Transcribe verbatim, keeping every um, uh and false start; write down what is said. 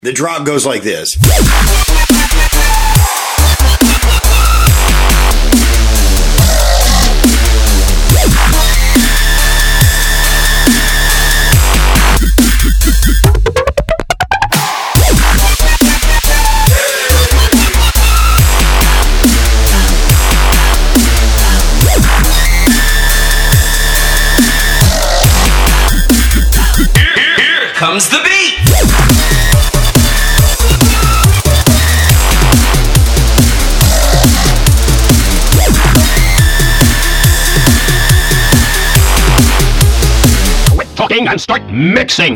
The drop goes like this. Here comes the beat. Quit talking and start mixing.